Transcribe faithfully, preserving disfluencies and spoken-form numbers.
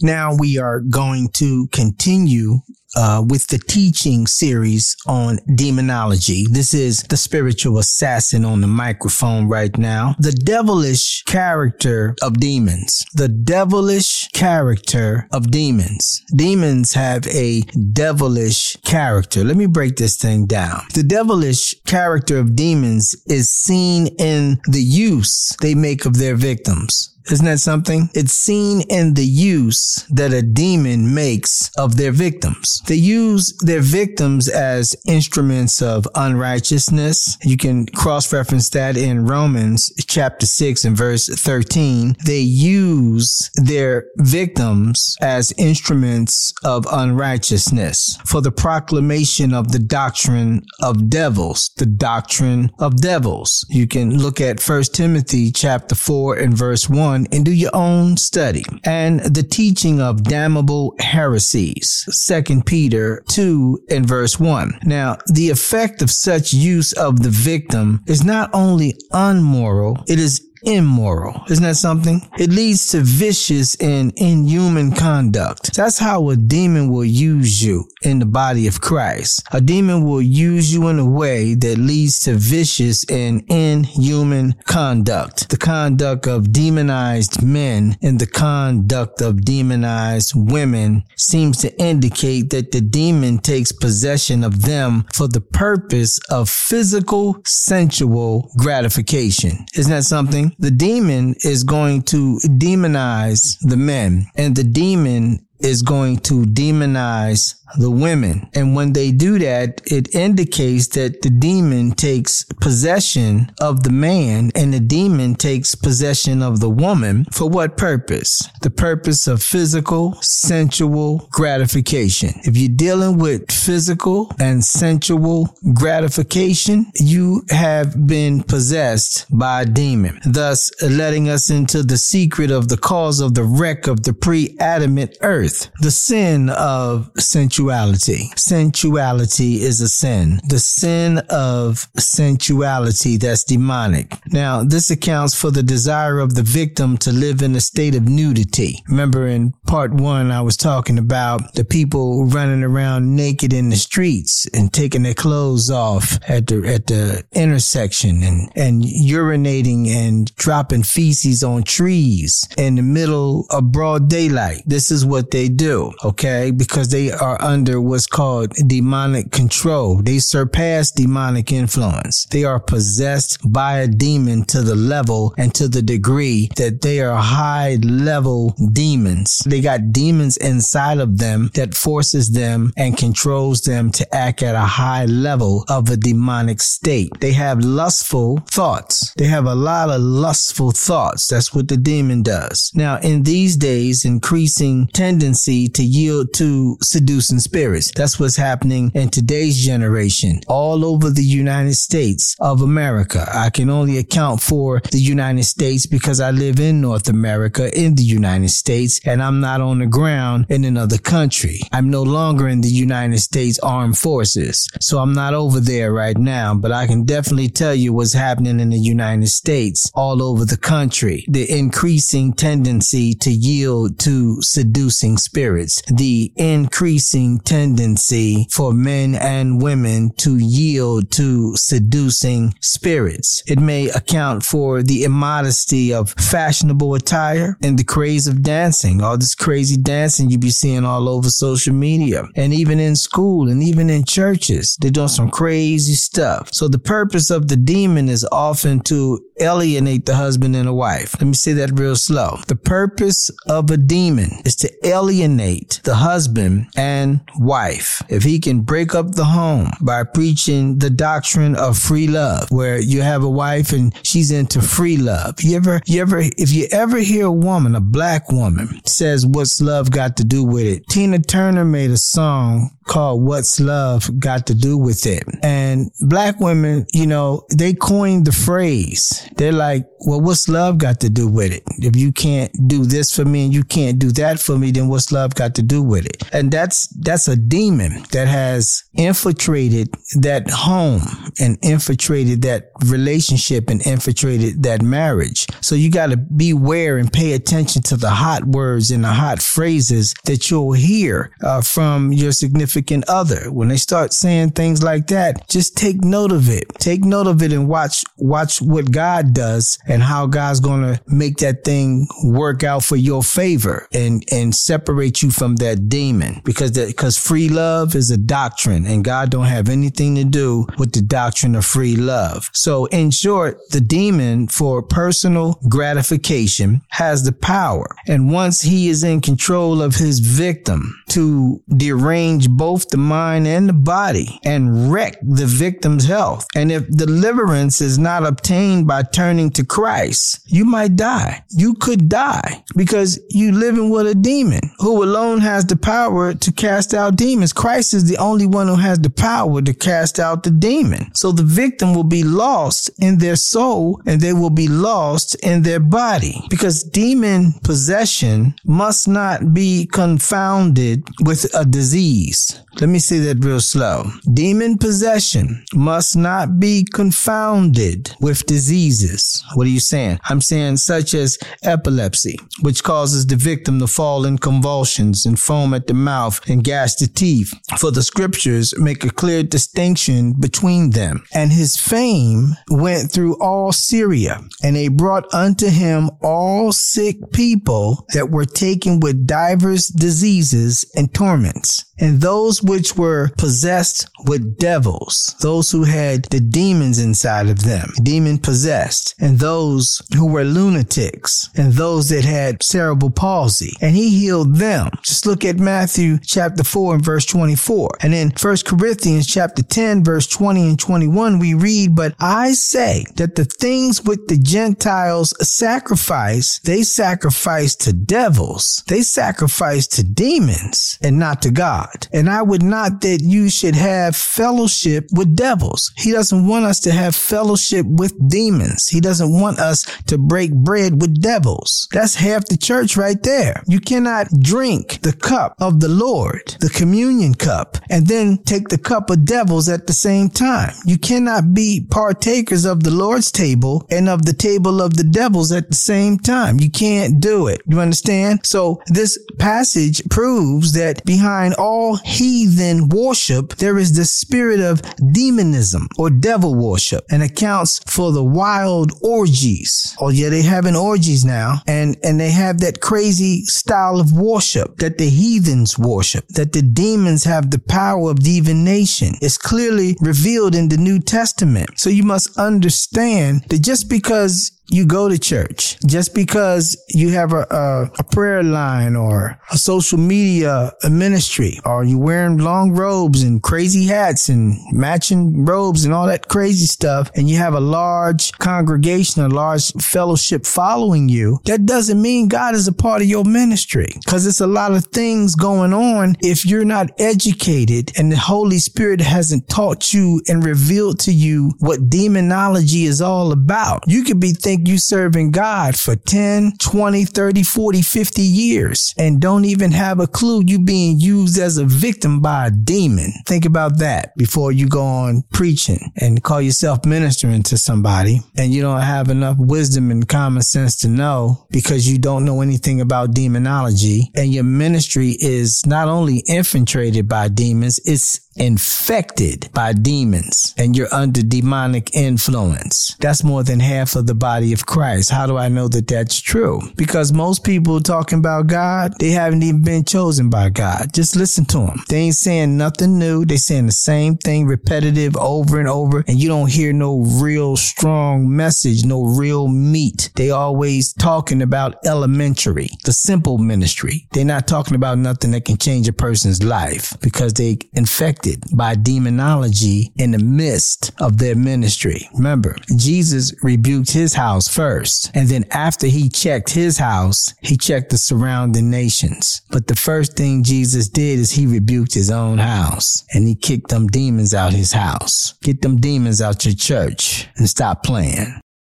Now we are going to continue Uh, with the teaching series on demonology. This is the spiritual assassin on the microphone right now. The devilish character of demons. The devilish character of demons. Demons have a devilish character. Let me break this thing down. The devilish character of demons is seen in the use they make of their victims. Isn't that something? It's seen in the use that a demon makes of their victims. They use their victims as instruments of unrighteousness. You can cross-reference that in Romans chapter six and verse thirteen. They use their victims as instruments of unrighteousness for the proclamation of the doctrine of devils, the doctrine of devils. You can look at First Timothy chapter four and verse one and do your own study. And the teaching of damnable heresies, Second Peter two and verse one. Now, the effect of such use of the victim is not only unmoral, it is immoral. Isn't that something? It leads to vicious and inhuman conduct. That's how a demon will use you in the body of Christ. A demon will use you in a way that leads to vicious and inhuman conduct. The conduct of demonized men and the conduct of demonized women seems to indicate that the demon takes possession of them for the purpose of physical, sensual gratification. Isn't that something? The demon is going to demonize the men, and the demon is going to demonize the women. And when they do that, it indicates that the demon takes possession of the man and the demon takes possession of the woman. For what purpose? The purpose of physical, sensual gratification. If you're dealing with physical and sensual gratification, you have been possessed by a demon, thus letting us into the secret of the cause of the wreck of the pre-Adamite earth, the sin of sensuality. Sensuality is a sin. The sin of sensuality, that's demonic. Now, this accounts for the desire of the victim to live in a state of nudity. Remember in part one, I was talking about the people running around naked in the streets and taking their clothes off at the at the intersection and, and urinating and dropping feces on trees in the middle of broad daylight. This is what they do, okay? Because they are under what's called demonic control. They surpass demonic influence. They are possessed by a demon to the level and to the degree that they are high level demons. They got demons inside of them that forces them and controls them to act at a high level of a demonic state. They have lustful thoughts. They have a lot of lustful thoughts. That's what the demon does. Now, in these days, increasing tendency to yield to seducing spirits. That's what's happening in today's generation all over the United States of America. I can only account for the United States because I live in North America in the United States, and I'm not on the ground in another country. I'm no longer in the United States Armed Forces, so I'm not over there right now, but I can definitely tell you what's happening in the United States all over the country. The increasing tendency to yield to seducing spirits. The increasing tendency for men and women to yield to seducing spirits. It may account for the immodesty of fashionable attire and the craze of dancing. All this crazy dancing you be seeing all over social media and even in school and even in churches. They're doing some crazy stuff. So the purpose of the demon is often to alienate the husband and the wife. Let me say that real slow. The purpose of a demon is to alienate the husband and wife. If he can break up the home by preaching the doctrine of free love, where you have a wife and she's into free love. You ever, you ever, if you ever hear a woman, a black woman, says, what's love got to do with it? Tina Turner made a song called What's Love Got to Do with It? And black women, you know, they coined the phrase. They're like, well, what's love got to do with it? If you can't do this for me and you can't do that for me, then what's love got to do with it? And that's, that's a demon that has infiltrated that home and infiltrated that relationship and infiltrated that marriage. So you got to beware and pay attention to the hot words and the hot phrases that you'll hear uh, from your significant other. When they start saying things like that, just take note of it. Take note of it and watch, watch what God does and how God's going to make that thing work out for your favor and, and separate you from that demon, because that, because free love is a doctrine and God don't have anything to do with the doctrine of free love. So in short, the demon for personal gratification has the power. And once he is in control of his victim, to derange both the mind and the body and wreck the victim's health. And if deliverance is not obtained by turning to Christ, you might die. You could die because you living with a demon who alone has the power to cast out demons. Christ is the only one who has the power to cast out the demon. So the victim will be lost in their soul and they will be lost in their body, because demon possession must not be confounded with a disease. Let me say that real slow. Demon possession must not be confounded with diseases. What are you saying? I'm saying such as epilepsy, which causes the victim to fall in convulsions and foam at the mouth and gash the teeth. For the scriptures make a clear distinction between them. And his fame went through all Syria, and they brought unto him all sick people that were taken with divers diseases and torments, and those which were possessed with devils, those who had the demons inside of them, demon possessed, and those who were lunatics, and those that had cerebral palsy, and he healed them. Just look at Matthew chapter four and verse twenty-four. And in First Corinthians chapter ten, verse twenty and twenty-one, we read, but I say that the things which the Gentiles sacrifice, they sacrifice to devils, they sacrifice to demons, and not to God. And I would not that you should have fellowship with devils. He doesn't want us to have fellowship with demons. He doesn't want us to break bread with devils. That's half the church right there. You cannot drink the cup of the Lord, the communion cup, and then take the cup of devils at the same time. You cannot be partakers of the Lord's table and of the table of the devils at the same time. You can't do it. You understand? So this passage proves that behind all heathen worship, there is the spirit of demonism or devil worship, and accounts for the wild orgies. Oh yeah, they having orgies now, and, and they have that crazy style of worship that the heathens worship, that the demons have the power of divination. It's clearly revealed in the New Testament. So you must understand that just because you go to church, just because you have a, a, a prayer line or a social media a ministry, or you wearing long robes and crazy hats and matching robes and all that crazy stuff, and you have a large congregation, a large fellowship following you, that doesn't mean God is a part of your ministry, because it's a lot of things going on if you're not educated and the Holy Spirit hasn't taught you and revealed to you what demonology is all about. You could be thinking you serving God for ten, twenty, thirty, forty, fifty years and don't even have a clue you being used as a victim by a demon. Think about that before you go on preaching and call yourself ministering to somebody and you don't have enough wisdom and common sense to know, because you don't know anything about demonology, and your ministry is not only infiltrated by demons, it's infected by demons, and you're under demonic influence. That's more than half of the body of Christ. How do I know that that's true? Because most people talking about God, they haven't even been chosen by God. Just listen to them. They ain't saying nothing new. They saying the same thing repetitive over and over, and you don't hear no real strong message, no real meat. They always talking about elementary, the simple ministry. They're not talking about nothing that can change a person's life, because they infect affected by demonology in the midst of their ministry. Remember, Jesus rebuked his house first, and then after he checked his house, he checked the surrounding nations. But the first thing Jesus did is he rebuked his own house, and he kicked them demons out his house. Get them demons out your church and stop playing.